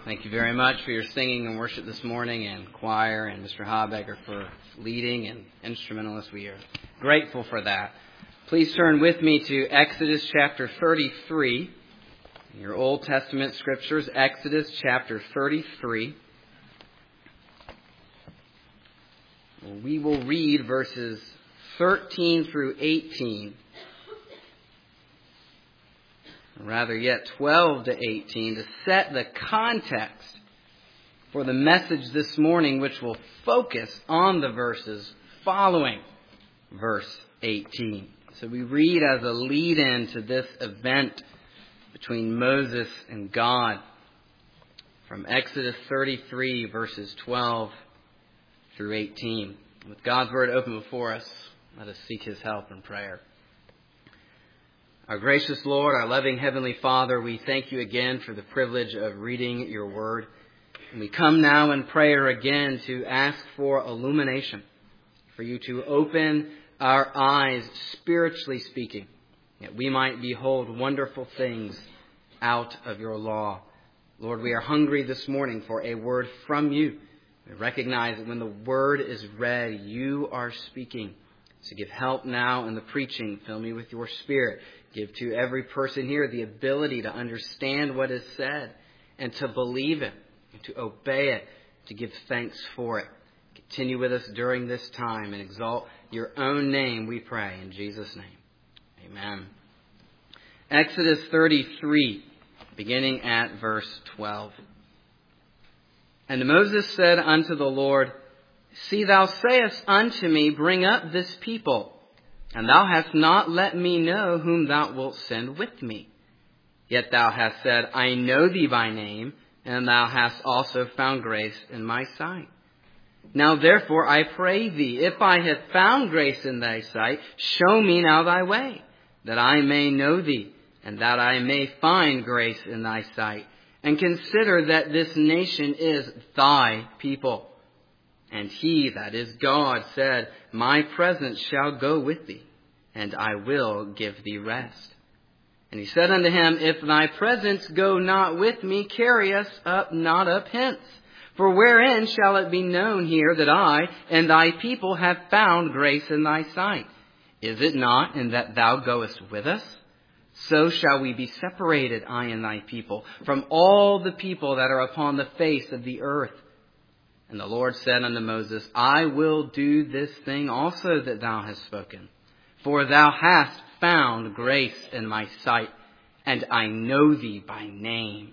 Thank you very much for your singing and worship this morning, and choir, and Mr. Habecker for leading, and instrumentalists. We are grateful for that. Please turn with me to Exodus chapter 33, your Old Testament scriptures, Exodus chapter 33. We will read verses 13 through 18. Rather yet 12 to 18, to set the context for the message this morning, which will focus on the verses following verse 18. So we read as a lead-in to this event between Moses and God from Exodus 33, verses 12 through 18. With God's word open before us, let us seek His help in prayer. Our gracious Lord, our loving Heavenly Father, we thank you again for the privilege of reading your word. And we come now in prayer again to ask for illumination, for you to open our eyes, spiritually speaking, that we might behold wonderful things out of your law. Lord, we are hungry this morning for a word from you. We recognize that when the word is read, you are speaking. So give help now in the preaching. Fill me with your Spirit. Give to every person here the ability to understand what is said and to believe it and to obey it, to give thanks for it. Continue with us during this time and exalt your own name, we pray, in Jesus' name. Amen. Exodus 33, beginning at verse 12. And Moses said unto the Lord, See, thou sayest unto me, Bring up this people. And thou hast not let me know whom thou wilt send with me. Yet thou hast said, I know thee by name, and thou hast also found grace in my sight. Now therefore I pray thee, if I have found grace in thy sight, show me now thy way, that I may know thee, and that I may find grace in thy sight. And consider that this nation is thy people. And he, that is God, said, My presence shall go with thee, and I will give thee rest. And he said unto him, If thy presence go not with me, carry us not up hence. For wherein shall it be known here that I and thy people have found grace in thy sight? Is it not in that thou goest with us? So shall we be separated, I and thy people, from all the people that are upon the face of the earth. And the Lord said unto Moses, I will do this thing also that thou hast spoken. For thou hast found grace in my sight, and I know thee by name.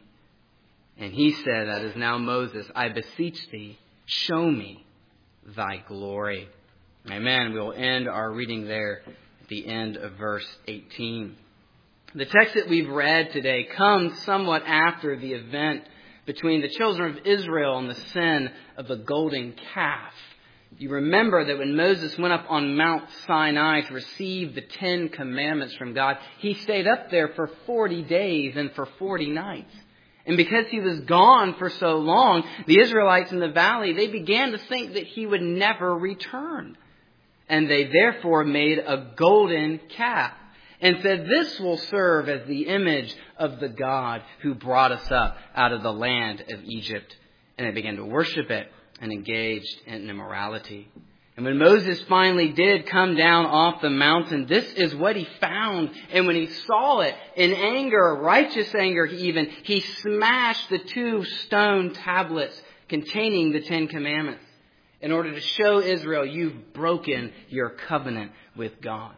And he said, that is now Moses, I beseech thee, show me thy glory. Amen. We will end our reading there at the end of verse 18. The text that we've read today comes somewhat after the event between the children of Israel and the sin of the golden calf. You remember that when Moses went up on Mount Sinai to receive the 10 commandments from God, he stayed up there for 40 days and for 40 nights. And because he was gone for so long, the Israelites in the valley, they began to think that he would never return. And they therefore made a golden calf and said, this will serve as the image of the God who brought us up out of the land of Egypt. And they began to worship it and engaged in immorality. And when Moses finally did come down off the mountain, this is what he found. And when he saw it in anger, righteous anger even, he smashed the 2 stone tablets containing the 10 commandments in order to show Israel, you've broken your covenant with God.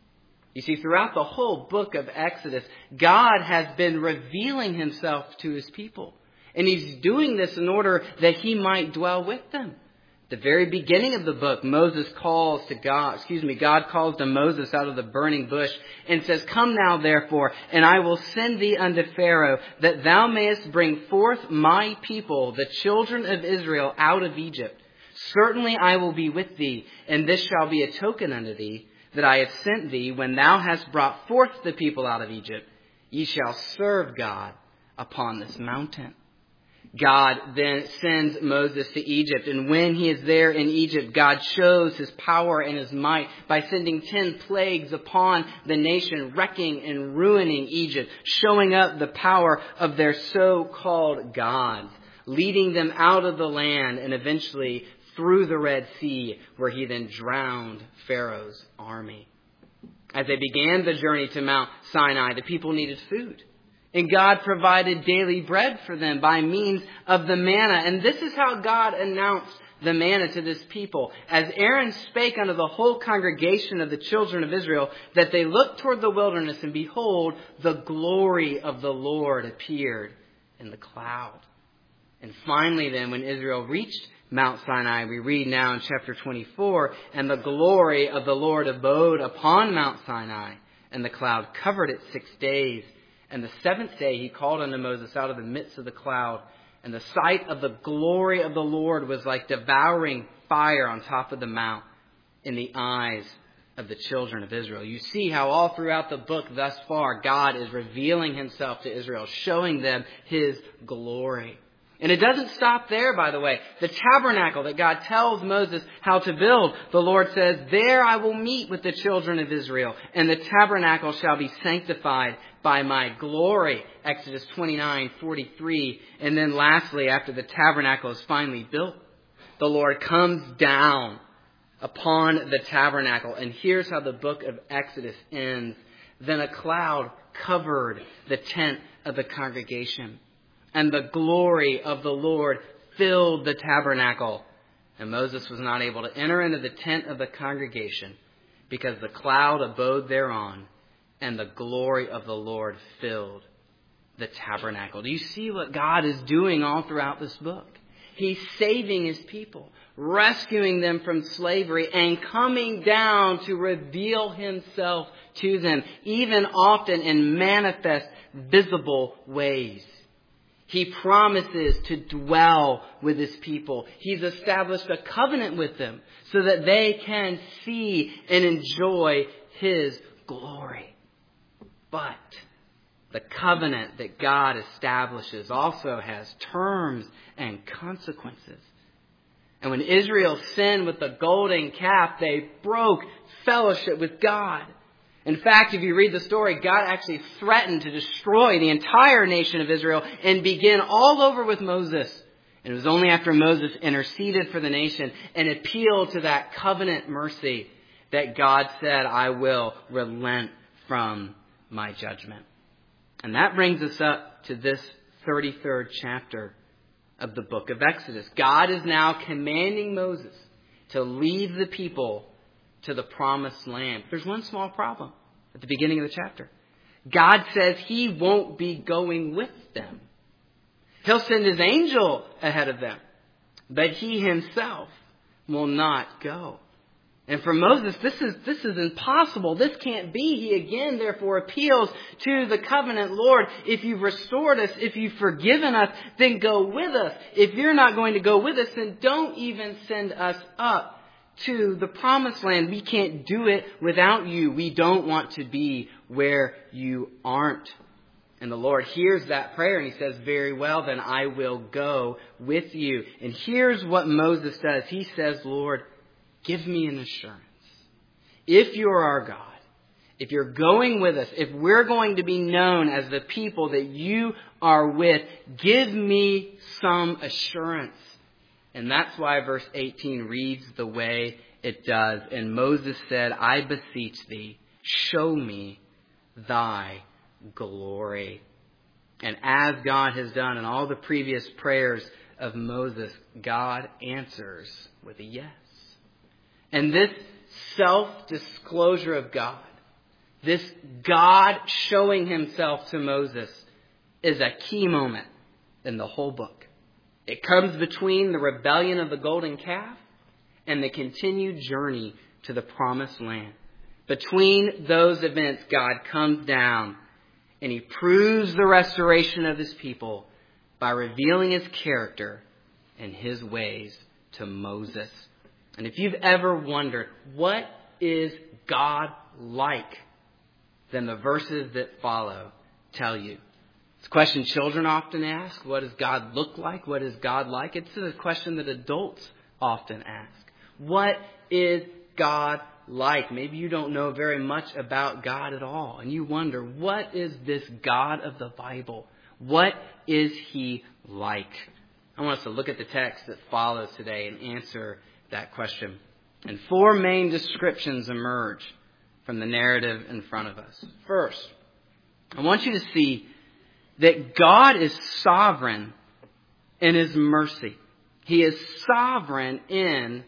You see, throughout the whole book of Exodus, God has been revealing himself to his people. And he's doing this in order that he might dwell with them. At the very beginning of the book, God calls to Moses out of the burning bush and says, Come now, therefore, and I will send thee unto Pharaoh, that thou mayest bring forth my people, the children of Israel, out of Egypt. Certainly I will be with thee, and this shall be a token unto thee, that I have sent thee. When thou hast brought forth the people out of Egypt, ye shall serve God upon this mountain. God then sends Moses to Egypt, and when he is there in Egypt, God shows his power and his might by sending 10 plagues upon the nation, wrecking and ruining Egypt, showing up the power of their so-called gods, leading them out of the land and eventually through the Red Sea, where he then drowned Pharaoh's army. As they began the journey to Mount Sinai, the people needed food. And God provided daily bread for them by means of the manna. And this is how God announced the manna to this people. As Aaron spake unto the whole congregation of the children of Israel, that they looked toward the wilderness, and behold, the glory of the Lord appeared in the cloud. And finally then, when Israel reached Mount Sinai, we read now in chapter 24, and the glory of the Lord abode upon Mount Sinai, and the cloud covered it 6 days. And the 7th day he called unto Moses out of the midst of the cloud. And the sight of the glory of the Lord was like devouring fire on top of the mount in the eyes of the children of Israel. You see how all throughout the book thus far, God is revealing himself to Israel, showing them his glory. And it doesn't stop there, by the way. The tabernacle that God tells Moses how to build, the Lord says, there I will meet with the children of Israel, and the tabernacle shall be sanctified by my glory. Exodus 29:43. And then lastly, after the tabernacle is finally built, the Lord comes down upon the tabernacle. And here's how the book of Exodus ends. Then a cloud covered the tent of the congregation, and the glory of the Lord filled the tabernacle. And Moses was not able to enter into the tent of the congregation because the cloud abode thereon, and the glory of the Lord filled the tabernacle. Do you see what God is doing all throughout this book? He's saving his people, rescuing them from slavery, and coming down to reveal himself to them, even often in manifest, visible ways. He promises to dwell with his people. He's established a covenant with them so that they can see and enjoy his glory. But the covenant that God establishes also has terms and consequences. And when Israel sinned with the golden calf, they broke fellowship with God. In fact, if you read the story, God actually threatened to destroy the entire nation of Israel and begin all over with Moses. And it was only after Moses interceded for the nation and appealed to that covenant mercy that God said, I will relent from my judgment. And that brings us up to this 33rd chapter of the book of Exodus. God is now commanding Moses to lead the people to the promised land. There's one small problem at the beginning of the chapter. God says he won't be going with them. He'll send his angel ahead of them, but he himself will not go. And for Moses, this is impossible. This can't be. He again, therefore, appeals to the covenant Lord. If you've restored us, if you've forgiven us, then go with us. If you're not going to go with us, then don't even send us up to the promised land. We can't do it without you. We don't want to be where you aren't. And the Lord hears that prayer and he says, very well, then I will go with you. And here's what Moses does. He says, Lord, give me an assurance. If you're our God, if you're going with us, if we're going to be known as the people that you are with, give me some assurance. And that's why verse 18 reads the way it does. And Moses said, I beseech thee, show me thy glory. And as God has done in all the previous prayers of Moses, God answers with a yes. And this self-disclosure of God, this God showing himself to Moses, is a key moment in the whole book. It comes between the rebellion of the golden calf and the continued journey to the promised land. Between those events, God comes down and he proves the restoration of his people by revealing his character and his ways to Moses. And if you've ever wondered, what is God like? Then the verses that follow tell you. It's a question children often ask. What does God look like? What is God like? It's a question that adults often ask. What is God like? Maybe you don't know very much about God at all, and you wonder, what is this God of the Bible? What is he like? I want us to look at the text that follows today and answer that question. And 4 main descriptions emerge from the narrative in front of us. First, I want you to see that God is sovereign in his mercy. He is sovereign in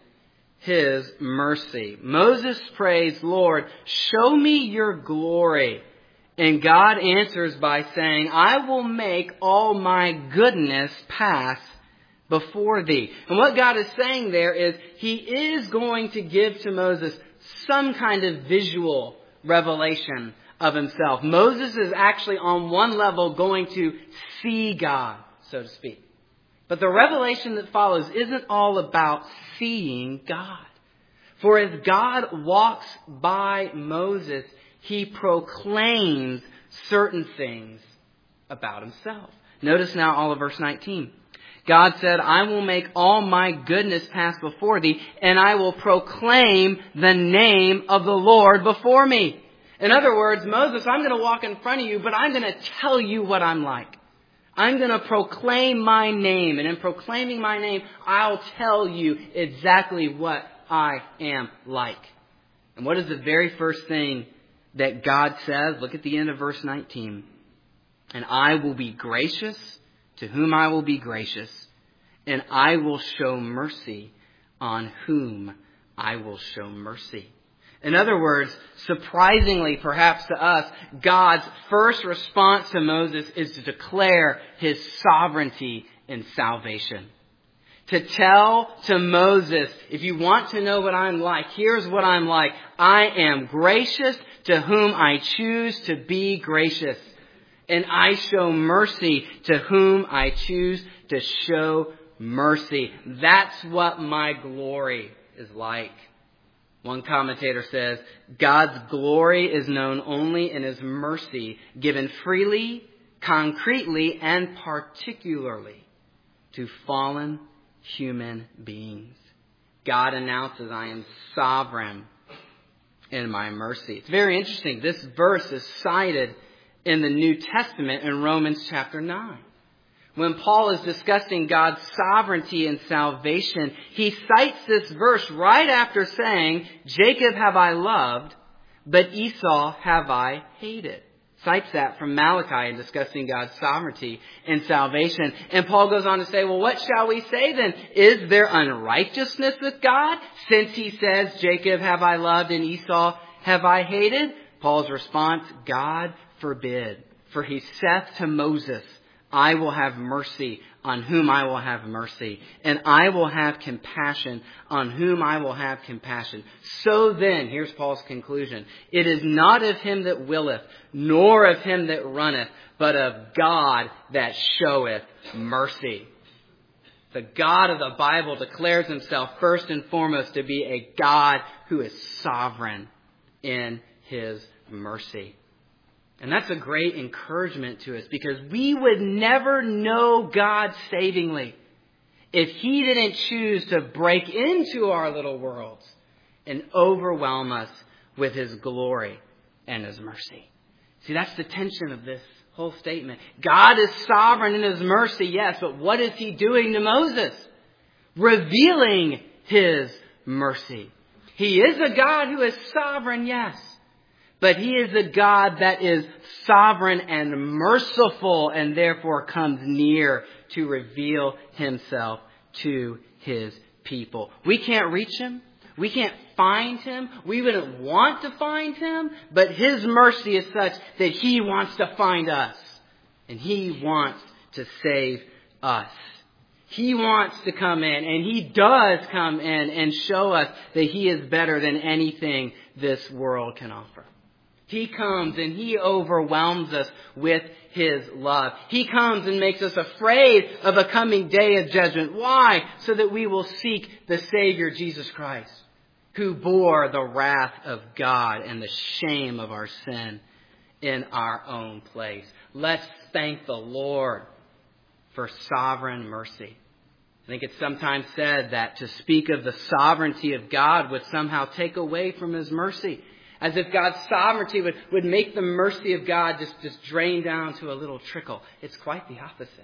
his mercy. Moses prays, Lord, show me your glory. And God answers by saying, I will make all my goodness pass before thee. And what God is saying there is he is going to give to Moses some kind of visual revelation of himself. Moses is actually on one level going to see God, so to speak. But the revelation that follows isn't all about seeing God. For as God walks by Moses, he proclaims certain things about himself. Notice now all of verse 19. God said, I will make all my goodness pass before thee, and I will proclaim the name of the Lord before me. In other words, Moses, I'm going to walk in front of you, but I'm going to tell you what I'm like. I'm going to proclaim my name, and in proclaiming my name, I'll tell you exactly what I am like. And what is the very first thing that God says? Look at the end of verse 19. And I will be gracious to whom I will be gracious, and I will show mercy on whom I will show mercy. In other words, surprisingly perhaps to us, God's first response to Moses is to declare his sovereignty in salvation. To tell to Moses, if you want to know what I'm like, here's what I'm like. I am gracious to whom I choose to be gracious. And I show mercy to whom I choose to show mercy. That's what my glory is like. One commentator says, God's glory is known only in his mercy, given freely, concretely, and particularly to fallen human beings. God announces, I am sovereign in my mercy. It's very interesting. This verse is cited in the New Testament in Romans chapter 9. When Paul is discussing God's sovereignty and salvation, he cites this verse right after saying, Jacob have I loved, but Esau have I hated. Cites that from Malachi in discussing God's sovereignty and salvation. And Paul goes on to say, well, what shall we say then? Is there unrighteousness with God? Since he says, Jacob have I loved and Esau have I hated? Paul's response, God forbid. For he saith to Moses, I will have mercy on whom I will have mercy, and I will have compassion on whom I will have compassion. So then, here's Paul's conclusion, it is not of him that willeth, nor of him that runneth, but of God that showeth mercy. The God of the Bible declares himself first and foremost to be a God who is sovereign in his mercy. And that's a great encouragement to us because we would never know God savingly if he didn't choose to break into our little worlds and overwhelm us with his glory and his mercy. See, that's the tension of this whole statement. God is sovereign in his mercy, yes, but what is he doing to Moses? Revealing his mercy. He is a God who is sovereign, yes. But he is a God that is sovereign and merciful and therefore comes near to reveal himself to his people. We can't reach him. We can't find him. We wouldn't want to find him. But his mercy is such that he wants to find us. And he wants to save us. He wants to come in, and he does come in and show us that he is better than anything this world can offer. He comes and he overwhelms us with his love. He comes and makes us afraid of a coming day of judgment. Why? So that we will seek the Savior, Jesus Christ, who bore the wrath of God and the shame of our sin in our own place. Let's thank the Lord for sovereign mercy. I think it's sometimes said that to speak of the sovereignty of God would somehow take away from His mercy. As if God's sovereignty would make the mercy of God just drain down to a little trickle. It's quite the opposite.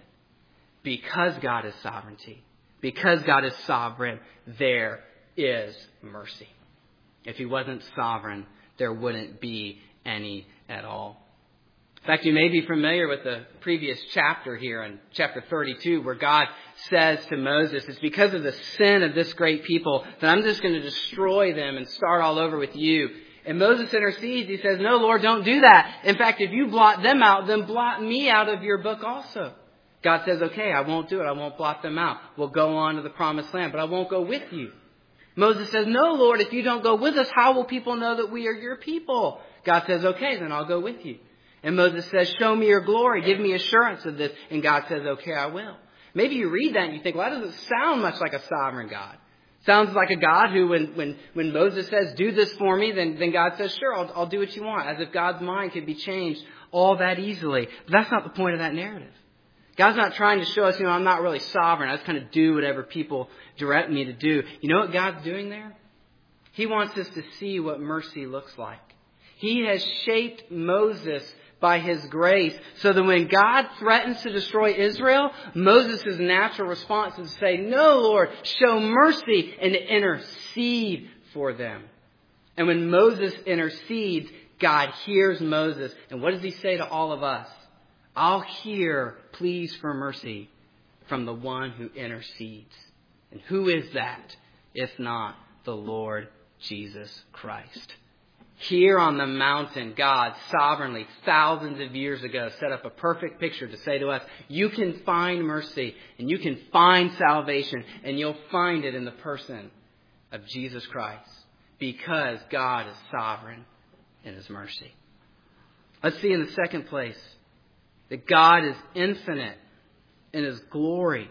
Because God is sovereignty, because God is sovereign, there is mercy. If He wasn't sovereign, there wouldn't be any at all. In fact, you may be familiar with the previous chapter here in chapter 32 where God says to Moses, it's because of the sin of this great people that I'm just going to destroy them and start all over with you. And Moses intercedes. He says, no, Lord, don't do that. In fact, if you blot them out, then blot me out of your book also. God says, okay, I won't do it. I won't blot them out. We'll go on to the promised land, but I won't go with you. Moses says, no, Lord, if you don't go with us, how will people know that we are your people? God says, okay, then I'll go with you. And Moses says, show me your glory. Give me assurance of this. And God says, okay, I will. Maybe you read that and you think, well, that doesn't sound much like a sovereign God. Sounds like a God who, when Moses says, do this for me, then God says, sure, I'll do what you want. As if God's mind could be changed all that easily. But that's not the point of that narrative. God's not trying to show us, I'm not really sovereign. I just kind of do whatever people direct me to do. You know what God's doing there? He wants us to see what mercy looks like. He has shaped Moses by His grace so that when God threatens to destroy Israel, Moses' natural response is to say, no, Lord, show mercy and to intercede for them. And when Moses intercedes, God hears Moses. And what does He say to all of us? I'll hear pleas for mercy from the one who intercedes. And who is that, if not the Lord Jesus Christ? Here on the mountain, God sovereignly, thousands of years ago, set up a perfect picture to say to us, you can find mercy and you can find salvation, and you'll find it in the person of Jesus Christ, because God is sovereign in His mercy. Let's see in the second place that God is infinite in His glory.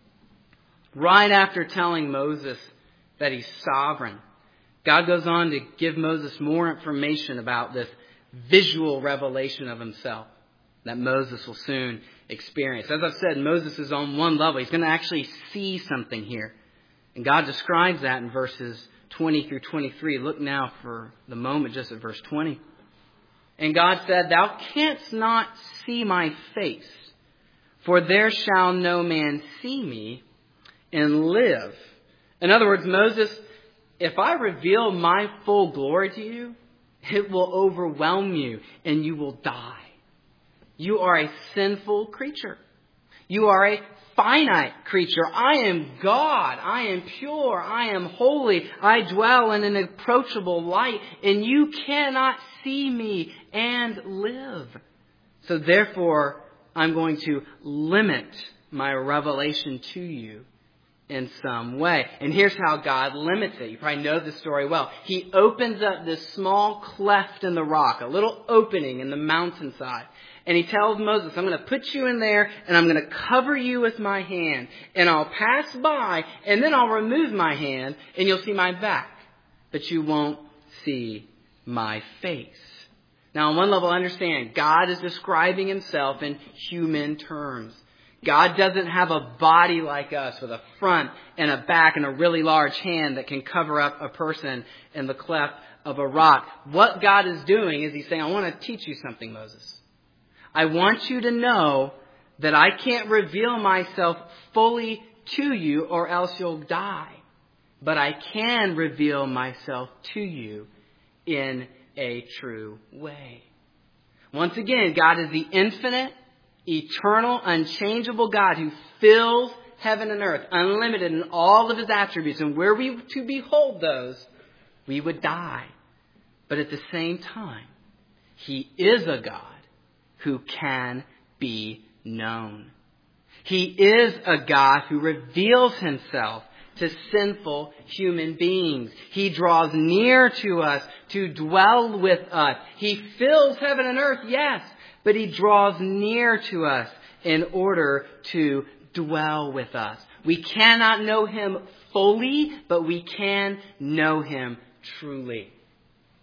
Right after telling Moses that He's sovereign, God goes on to give Moses more information about this visual revelation of Himself that Moses will soon experience. As I've said, Moses is on one level. He's going to actually see something here. And God describes that in verses 20 through 23. Look now for the moment just at verse 20. And God said, thou canst not see my face, for there shall no man see me and live. In other words, Moses, if I reveal my full glory to you, it will overwhelm you and you will die. You are a sinful creature. You are a finite creature. I am God. I am pure. I am holy. I dwell in an approachable light, and you cannot see me and live. So therefore, I'm going to limit my revelation to you in some way. And here's how God limits it. You probably know this story well. He opens up this small cleft in the rock, a little opening in the mountainside. And He tells Moses, I'm going to put you in there and I'm going to cover you with my hand. And I'll pass by and then I'll remove my hand and you'll see my back. But you won't see my face. Now, on one level, understand, God is describing Himself in human terms. God doesn't have a body like us with a front and a back and a really large hand that can cover up a person in the cleft of a rock. What God is doing is He's saying, I want to teach you something, Moses. I want you to know that I can't reveal myself fully to you or else you'll die. But I can reveal myself to you in a true way. Once again, God is the infinite, eternal, unchangeable God who fills heaven and earth, unlimited in all of His attributes. And were we to behold those, we would die. But at the same time, He is a God who can be known. He is a God who reveals Himself to sinful human beings. He draws near to us to dwell with us. He fills heaven and earth, yes, but He draws near to us in order to dwell with us. We cannot know Him fully, but we can know Him truly.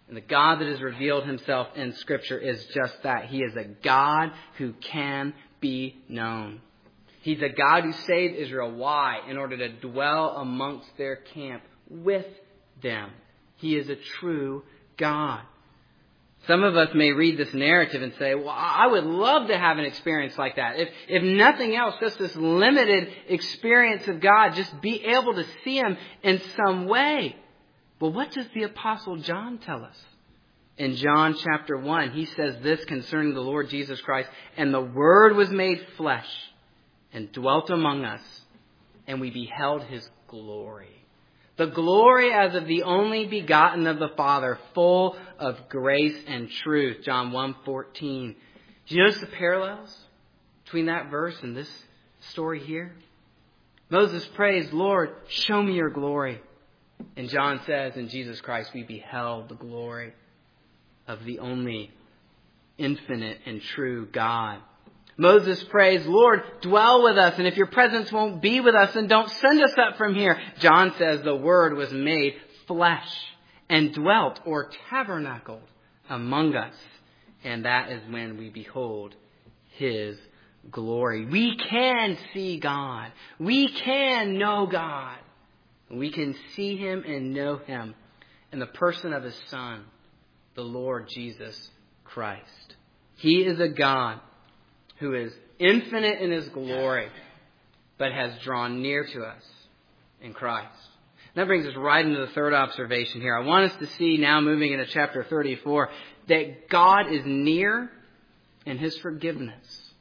And the God that has revealed himself in Scripture is just that. He is a God who can be known. He's a God who saved Israel. Why? In order to dwell amongst their camp with them. He is a true God. Some of us may read this narrative and say, well, I would love to have an experience like that. If nothing else, just this limited experience of God, just be able to see him in some way. Well, what does the Apostle John tell us? In John chapter 1, he says this concerning the Lord Jesus Christ, and the Word was made flesh and dwelt among us, and we beheld his glory. The glory as of the only begotten of the Father, full of grace and truth. John 1:14. Do you notice the parallels between that verse and this story here? Moses prays, Lord, show me your glory. And John says, in Jesus Christ, we beheld the glory of the only infinite and true God. Moses prays, Lord, dwell with us, and if your presence won't be with us, then don't send us up from here. John says the Word was made flesh and dwelt or tabernacled among us. And that is when we behold his glory. We can see God. We can know God. We can see him and know him in the person of his Son, the Lord Jesus Christ. He is a God who is infinite in his glory, but has drawn near to us in Christ. That brings us right into the third observation here. I want us to see now, moving into chapter 34, that God is near in his forgiveness.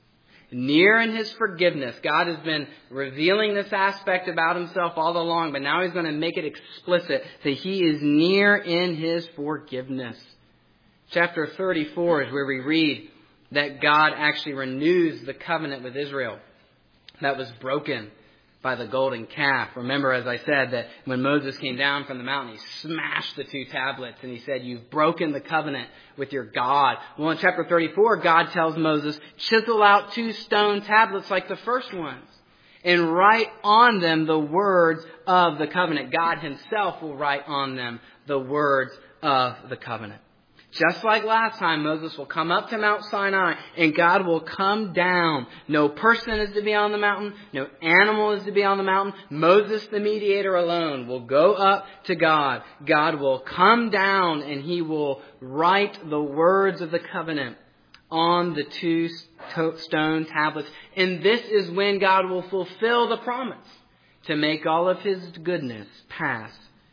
Near in his forgiveness. God has been revealing this aspect about himself all along, but now he's going to make it explicit that he is near in his forgiveness. Chapter 34 is where we read that God actually renews the covenant with Israel that was broken by the golden calf. Remember, as I said, that when Moses came down from the mountain, he smashed the 2 tablets and he said, you've broken the covenant with your God. Well, in chapter 34, God tells Moses, chisel out 2 stone tablets like the first ones and write on them the words of the covenant. God himself will write on them the words of the covenant. Just like last time, Moses will come up to Mount Sinai and God will come down. No person is to be on the mountain. No animal is to be on the mountain. Moses, the mediator alone, will go up to God. God will come down and he will write the words of the covenant on the 2 stone tablets. And this is when God will fulfill the promise to make all of his goodness pass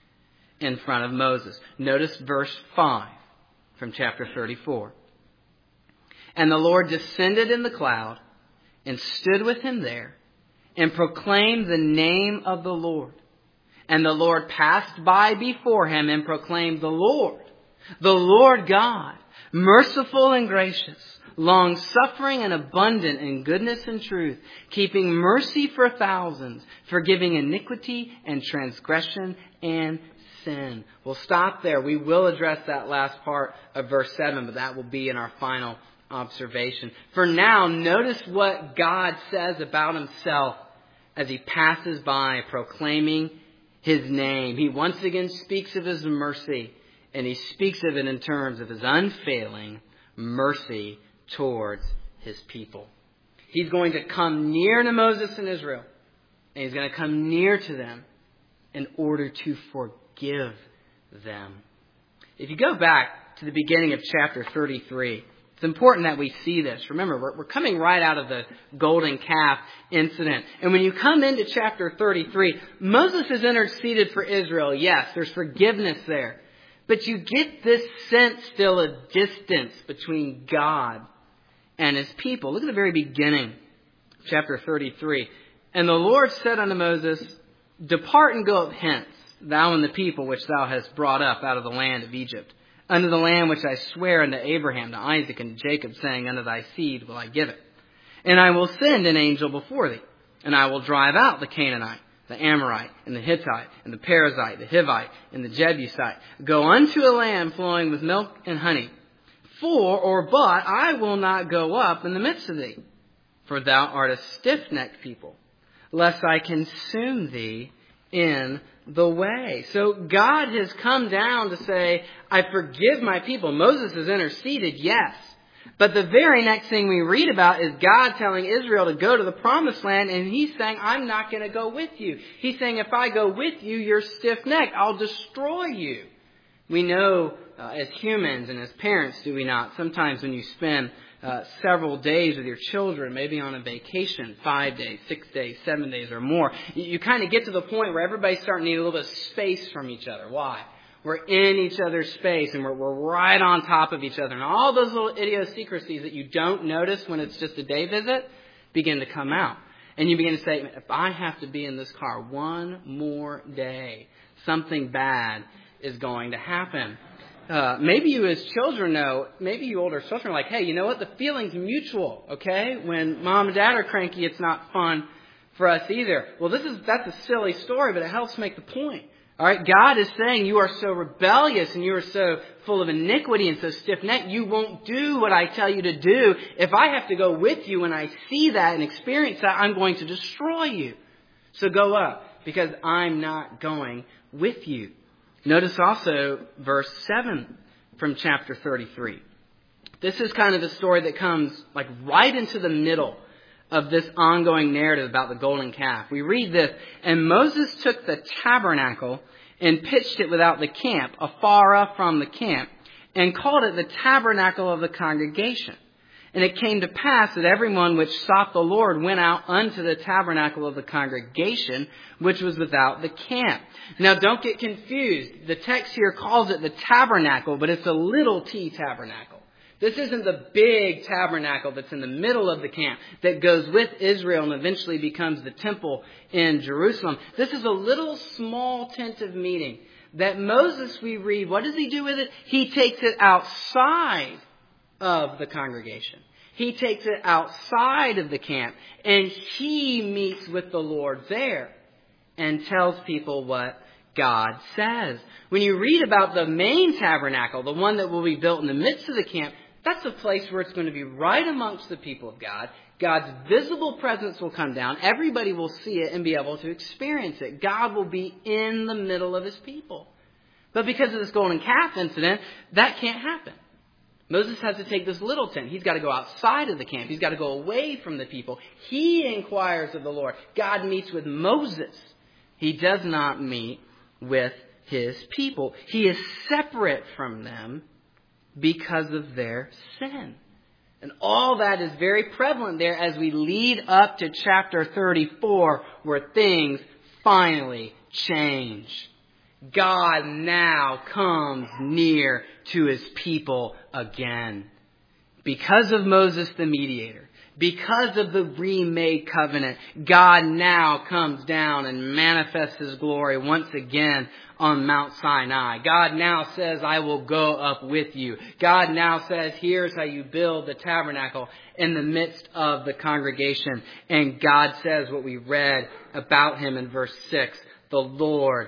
in front of Moses. Notice verse 5. From chapter 34. And the Lord descended in the cloud and stood with him there and proclaimed the name of the Lord. And the Lord passed by before him and proclaimed, the Lord God, merciful and gracious, long-suffering and abundant in goodness and truth, keeping mercy for thousands, forgiving iniquity and transgression and sin. We'll stop there. We will address that last part of verse 7, but that will be in our final observation. For now, notice what God says about himself as he passes by, proclaiming his name. He once again speaks of his mercy, and he speaks of it in terms of his unfailing mercy towards his people. He's going to come near to Moses and Israel, and he's going to come near to them in order to forgive them. If you go back to the beginning of chapter 33, it's important that we see this. Remember, we're coming right out of the golden calf incident. And when you come into chapter 33, Moses has interceded for Israel. Yes, there's forgiveness there. But you get this sense still of distance between God and his people. Look at the very beginning, chapter 33. And the Lord said unto Moses, depart and go up hence, thou and the people which thou hast brought up out of the land of Egypt, unto the land which I swear unto Abraham, to Isaac, and to Jacob, saying, unto thy seed will I give it. And I will send an angel before thee, and I will drive out the Canaanite, the Amorite, and the Hittite, and the Perizzite, the Hivite, and the Jebusite. Go unto a land flowing with milk and honey. But I will not go up in the midst of thee, for thou art a stiff-necked people, lest I consume thee in the way. So God has come down to say, I forgive my people. Moses has interceded, yes. But the very next thing we read about is God telling Israel to go to the promised land, and he's saying, I'm not going to go with you. He's saying, if I go with you, you're stiff-necked. I'll destroy you. We know as humans and as parents, do we not? Sometimes when you spend several days with your children, maybe on a vacation, 5 days, 6 days, 7 days or more, you kind of get to the point where everybody's starting to need a little bit of space from each other. Why? We're in each other's space and we're right on top of each other. And all those little idiosyncrasies that you don't notice when it's just a day visit begin to come out. And you begin to say, if I have to be in this car one more day, something bad is going to happen. Maybe you as children know, maybe you older children are like, hey, you know what? The feeling's mutual, okay? When mom and dad are cranky, it's not fun for us either. Well, that's a silly story, but it helps make the point. All right, God is saying you are so rebellious and you are so full of iniquity and so stiff-necked, you won't do what I tell you to do. If I have to go with you and I see that and experience that, I'm going to destroy you. So go up, because I'm not going with you. Notice also verse 7 from chapter 33. This is kind of the story that comes like right into the middle of this ongoing narrative about the golden calf. We read this, and Moses took the tabernacle and pitched it without the camp, afar off from the camp, and called it the tabernacle of the congregation. And it came to pass that everyone which sought the Lord went out unto the tabernacle of the congregation, which was without the camp. Now don't get confused. The text here calls it the tabernacle, but it's a little t tabernacle. This isn't the big tabernacle that's in the middle of the camp that goes with Israel and eventually becomes the temple in Jerusalem. This is a little small tent of meeting that Moses, we read, what does he do with it? He takes it outside of the congregation. He takes it outside of the camp and he meets with the Lord there and tells people what God says. When you read about the main tabernacle, the one that will be built in the midst of the camp, that's a place where it's going to be right amongst the people of God. God's visible presence will come down. Everybody will see it and be able to experience it. God will be in the middle of his people. But because of this golden calf incident, that can't happen. Moses has to take this little tent. He's got to go outside of the camp. He's got to go away from the people. He inquires of the Lord. God meets with Moses. He does not meet with his people. He is separate from them because of their sin. And all that is very prevalent there as we lead up to chapter 34, where things finally change. God now comes near to his people again. Because of Moses the mediator, because of the remade covenant, God now comes down and manifests his glory once again on Mount Sinai. God now says, I will go up with you. God now says, here's how you build the tabernacle in the midst of the congregation. And God says what we read about him in verse 6, the Lord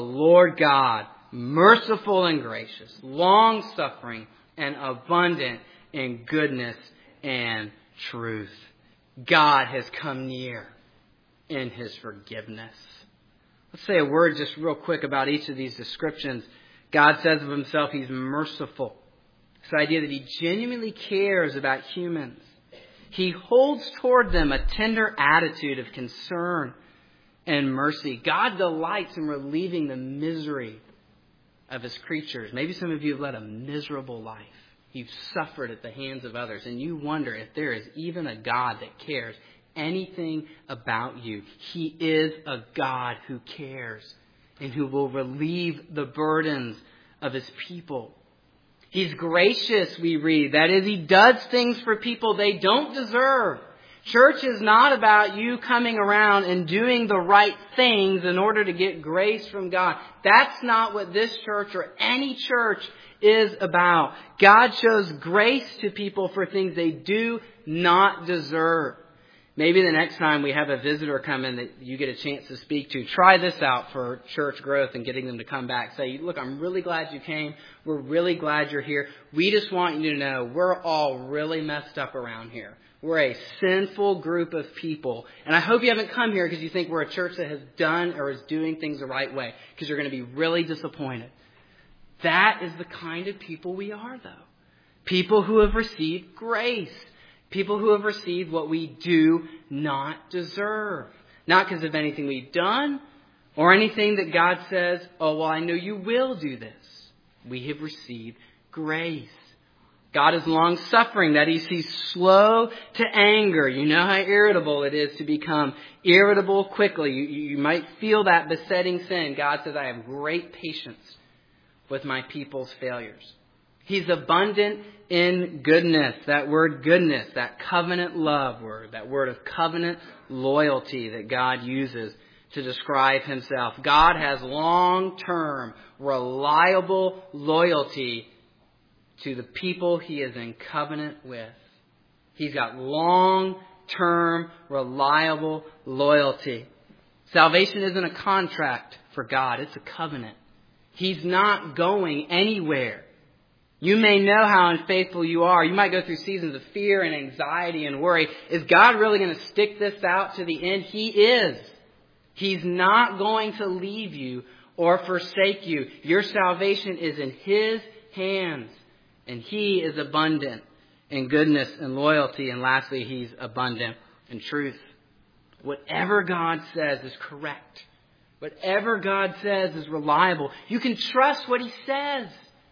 God, merciful and gracious, long-suffering and abundant in goodness and truth. God has come near in his forgiveness. Let's say a word just real quick about each of these descriptions. God says of himself he's merciful. This idea that he genuinely cares about humans. He holds toward them a tender attitude of concern and mercy. God delights in relieving the misery of his creatures. Maybe some of you have led a miserable life. You've suffered at the hands of others, and you wonder if there is even a God that cares anything about you. He is a God who cares and who will relieve the burdens of his people. He's gracious, we read. That is, he does things for people they don't deserve. Church is not about you coming around and doing the right things in order to get grace from God. That's not what this church or any church is about. God shows grace to people for things they do not deserve. Maybe the next time we have a visitor come in that you get a chance to speak to, try this out for church growth and getting them to come back. Say, look, I'm really glad you came. We're really glad you're here. We just want you to know we're all really messed up around here. We're a sinful group of people. And I hope you haven't come here because you think we're a church that has done or is doing things the right way, because you're going to be really disappointed. That is the kind of people we are, though. People who have received grace. People who have received what we do not deserve. Not because of anything we've done or anything that God says, oh, well, I know you will do this. We have received grace. God is long-suffering, that is, He's slow to anger. You know how irritable it is to become irritable quickly. You might feel that besetting sin. God says, I have great patience with my people's failures. He's abundant in goodness. That word goodness, that covenant love word, that word of covenant loyalty that God uses to describe Himself. God has long-term, reliable loyalty to the people He is in covenant with. He's got long-term, reliable loyalty. Salvation isn't a contract for God. It's a covenant. He's not going anywhere. You may know how unfaithful you are. You might go through seasons of fear and anxiety and worry. Is God really going to stick this out to the end? He is. He's not going to leave you or forsake you. Your salvation is in His hands. And He is abundant in goodness and loyalty. And lastly, He's abundant in truth. Whatever God says is correct. Whatever God says is reliable. You can trust what He says.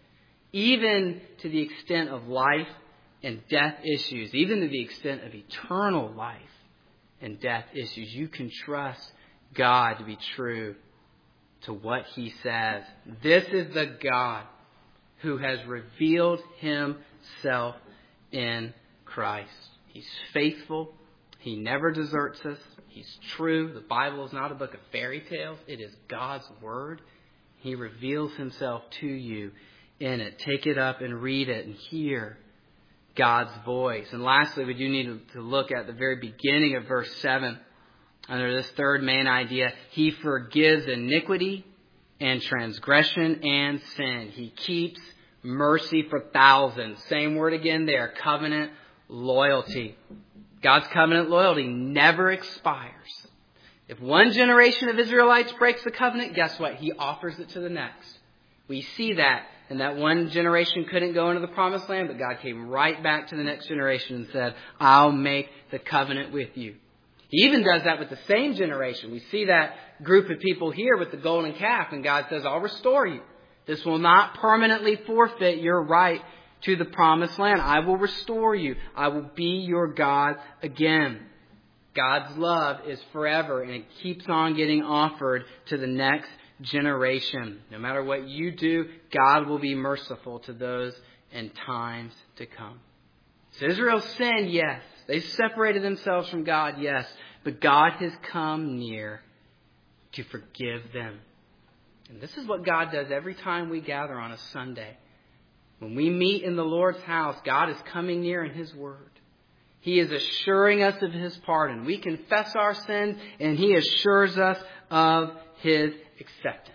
Even to the extent of life and death issues. Even to the extent of eternal life and death issues. You can trust God to be true to what He says. This is the God who has revealed Himself in Christ. He's faithful. He never deserts us. He's true. The Bible is not a book of fairy tales. It is God's Word. He reveals Himself to you in it. Take it up and read it and hear God's voice. And lastly, we do need to look at the very beginning of verse 7. Under this third main idea, He forgives iniquity and transgression and sin. He keeps mercy for thousands. Same word again there. Covenant loyalty. God's covenant loyalty never expires. If one generation of Israelites breaks the covenant, guess what? He offers it to the next. We see that. And that one generation couldn't go into the promised land, but God came right back to the next generation and said, I'll make the covenant with you. He even does that with the same generation. We see that group of people here with the golden calf, and God says, I'll restore you. This will not permanently forfeit your right to the promised land. I will restore you. I will be your God again. God's love is forever, and it keeps on getting offered to the next generation. No matter what you do, God will be merciful to those in times to come. So Israel sinned, yes. They separated themselves from God, yes. But God has come near to forgive them. And this is what God does every time we gather on a Sunday. When we meet in the Lord's house, God is coming near in His Word. He is assuring us of His pardon. We confess our sins, and He assures us of His acceptance.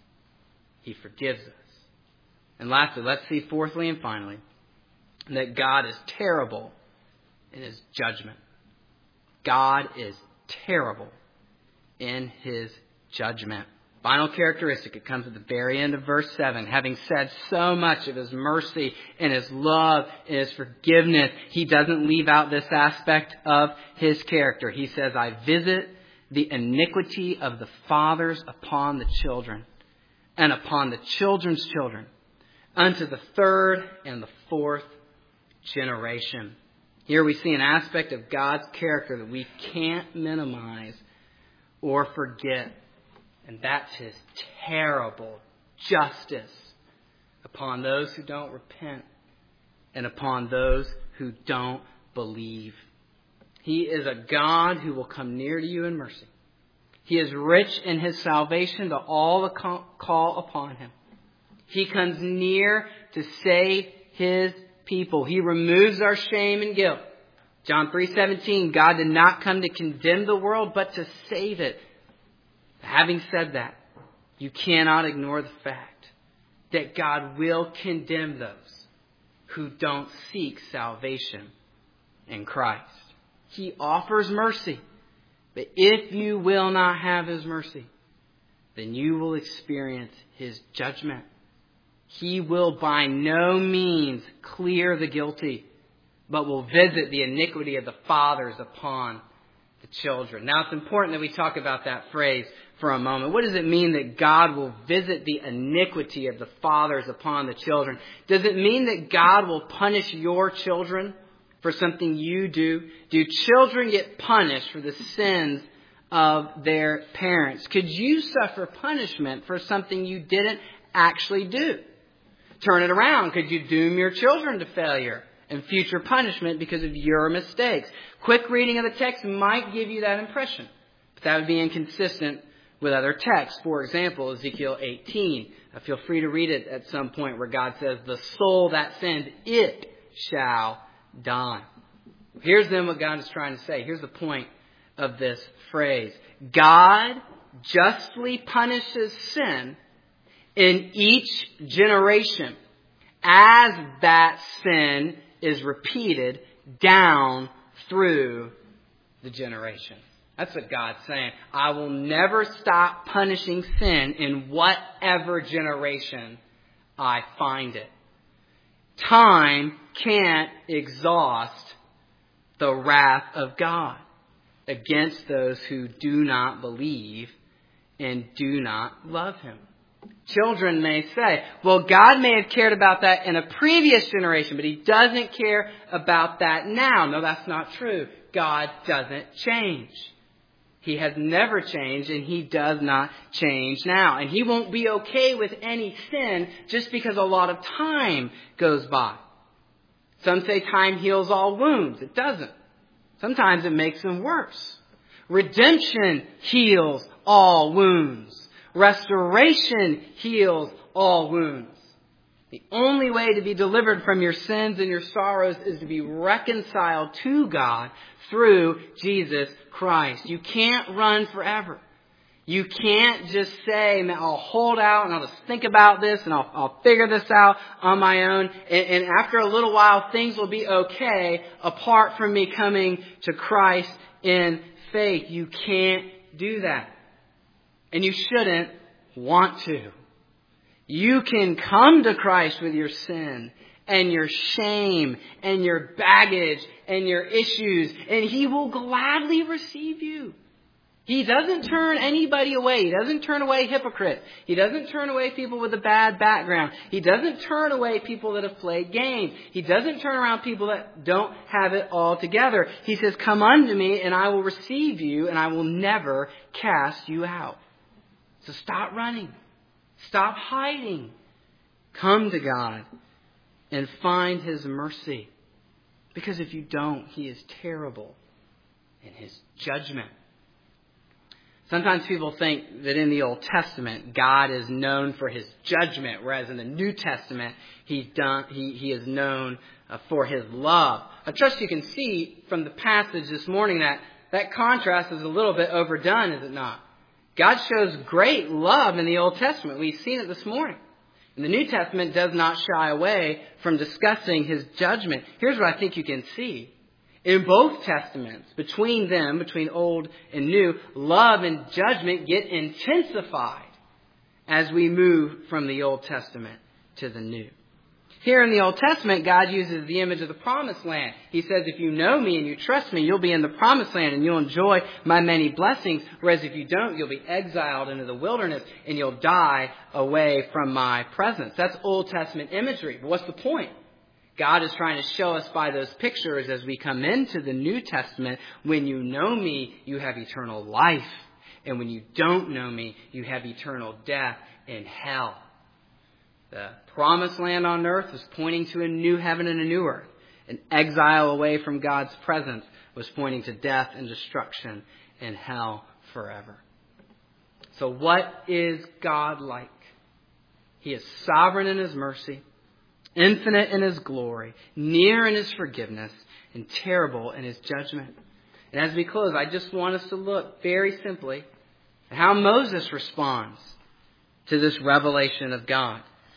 He forgives us. And lastly, let's see fourthly and finally, that God is terrible in His judgment. God is terrible in His judgment. Final characteristic, it comes at the very end of verse 7. Having said so much of His mercy and His love and His forgiveness, He doesn't leave out this aspect of His character. He says, I visit the iniquity of the fathers upon the children and upon the children's children unto the third and the fourth generation. Here we see an aspect of God's character that we can't minimize or forget. And that's His terrible justice upon those who don't repent and upon those who don't believe. He is a God who will come near to you in mercy. He is rich in His salvation to all that call upon Him. He comes near to save His people. He removes our shame and guilt. John 3:17, God did not come to condemn the world, but to save it. Having said that, you cannot ignore the fact that God will condemn those who don't seek salvation in Christ. He offers mercy. But if you will not have His mercy, then you will experience His judgment. He will by no means clear the guilty, but will visit the iniquity of the fathers upon the children. Now, it's important that we talk about that phrase for a moment. What does it mean that God will visit the iniquity of the fathers upon the children? Does it mean that God will punish your children for something you do? Do children get punished for the sins of their parents? Could you suffer punishment for something you didn't actually do? Turn it around. Could you doom your children to failure and future punishment because of your mistakes? Quick reading of the text might give you that impression, but that would be inconsistent with other texts. For example, Ezekiel 18. Feel free to read it at some point, where God says, the soul that sins, it shall die. Here's then what God is trying to say. Here's the point of this phrase. God justly punishes sin in each generation as that sin is repeated down through the generation. That's what God's saying. I will never stop punishing sin in whatever generation I find it. Time can't exhaust the wrath of God against those who do not believe and do not love Him. Children may say, well, God may have cared about that in a previous generation, but He doesn't care about that now. No, that's not true. God doesn't change. He has never changed, and He does not change now. And He won't be okay with any sin just because a lot of time goes by. Some say time heals all wounds. It doesn't. Sometimes it makes them worse. Redemption heals all wounds. Restoration heals all wounds. The only way to be delivered from your sins and your sorrows is to be reconciled to God through Jesus Christ. You can't run forever. You can't just say, I'll hold out and I'll just think about this and I'll figure this out on my own. And after a little while, things will be okay apart from me coming to Christ in faith. You can't do that. And you shouldn't want to. You can come to Christ with your sin and your shame and your baggage and your issues, and He will gladly receive you. He doesn't turn anybody away. He doesn't turn away hypocrites. He doesn't turn away people with a bad background. He doesn't turn away people that have played games. He doesn't turn around people that don't have it all together. He says, come unto me and I will receive you and I will never cast you out. So stop running. Stop hiding. Come to God and find His mercy. Because if you don't, He is terrible in His judgment. Sometimes people think that in the Old Testament, God is known for His judgment, whereas in the New Testament, He is known for His love. I trust you can see from the passage this morning that contrast is a little bit overdone, is it not? God shows great love in the Old Testament. We've seen it this morning. And the New Testament does not shy away from discussing His judgment. Here's what I think you can see. In both Testaments, between them, between Old and New, love and judgment get intensified as we move from the Old Testament to the New. Here in the Old Testament, God uses the image of the promised land. He says, if you know me and you trust me, you'll be in the promised land and you'll enjoy my many blessings. Whereas if you don't, you'll be exiled into the wilderness and you'll die away from my presence. That's Old Testament imagery. But what's the point? God is trying to show us by those pictures as we come into the New Testament, when you know me, you have eternal life. And when you don't know me, you have eternal death in hell. The promised land on earth was pointing to a new heaven and a new earth. An exile away from God's presence was pointing to death and destruction in hell forever. So what is God like? He is sovereign in His mercy, infinite in His glory, near in His forgiveness, and terrible in His judgment. And as we close, I just want us to look very simply at how Moses responds to this revelation of God.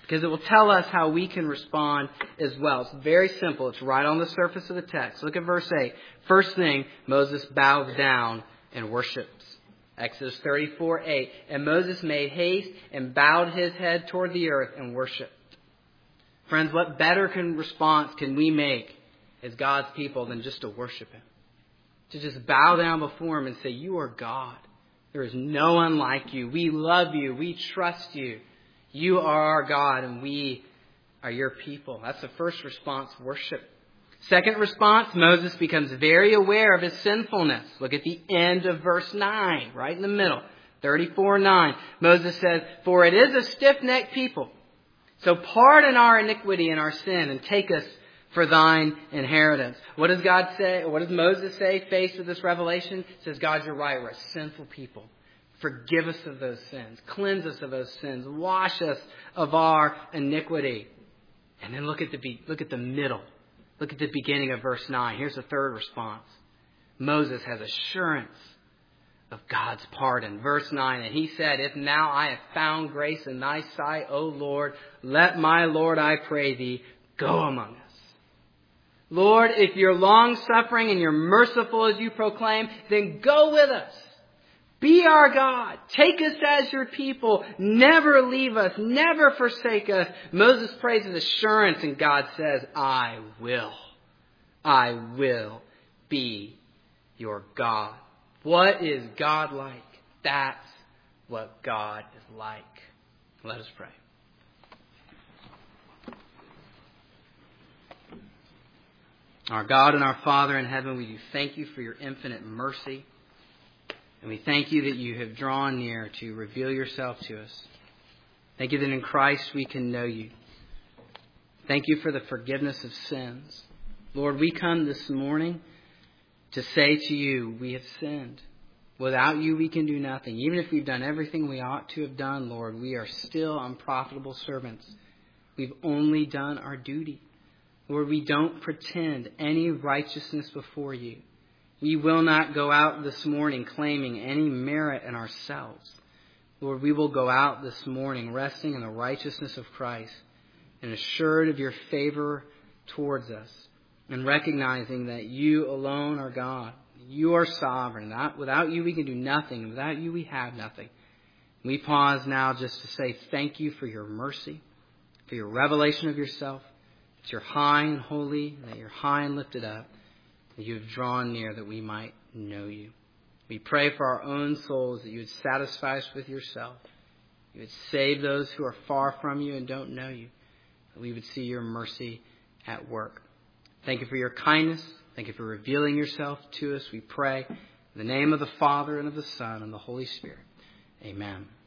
because it will tell us how we can respond as well. It's very simple. It's right on the surface of the text. Look at verse 8. First thing, Moses bows down and worships. Exodus 34:8. And Moses made haste and bowed his head toward the earth and worshipped. Friends, what better response can we make as God's people than just to worship Him? To just bow down before Him and say, you are God. There is no one like you. We love you. We trust you. You are our God and we are your people. That's the first response, worship. Second response, Moses becomes very aware of his sinfulness. Look at the end of verse 9, right in the middle. 34:9. Moses says, for it is a stiff-necked people. So pardon our iniquity and our sin and take us for thine inheritance. What does God say? What does Moses say faced with this revelation? He says, God, you're right. We're a sinful people. Forgive us of those sins. Cleanse us of those sins. Wash us of our iniquity. And then look at the middle. Look at the beginning of verse 9. Here's the third response. Moses has assurance of God's pardon. Verse 9, and he said, if now I have found grace in thy sight, O Lord, let my Lord, I pray thee, go among us. Lord, if you're long-suffering and you're merciful as you proclaim, then go with us. Be our God. Take us as your people. Never leave us. Never forsake us. Moses prays his assurance, and God says, I will. I will be your God. What is God like? That's what God is like. Let us pray. Our God and our Father in heaven, we do thank you for your infinite mercy. And we thank you that you have drawn near to reveal yourself to us. Thank you that in Christ we can know you. Thank you for the forgiveness of sins. Lord, we come this morning to say to you, we have sinned. Without you, we can do nothing. Even if we've done everything we ought to have done, Lord, we are still unprofitable servants. We've only done our duty. Lord, we don't pretend any righteousness before you. We will not go out this morning claiming any merit in ourselves. Lord, we will go out this morning resting in the righteousness of Christ and assured of your favor towards us and recognizing that you alone are God. You are sovereign. Without you, we can do nothing. Without you, we have nothing. We pause now just to say thank you for your mercy, for your revelation of yourself. That you're high and holy, that you're high and lifted up. That you have drawn near that we might know you. We pray for our own souls that you would satisfy us with yourself. You would save those who are far from you and don't know you. That we would see your mercy at work. Thank you for your kindness. Thank you for revealing yourself to us. We pray in the name of the Father and of the Son and the Holy Spirit. Amen.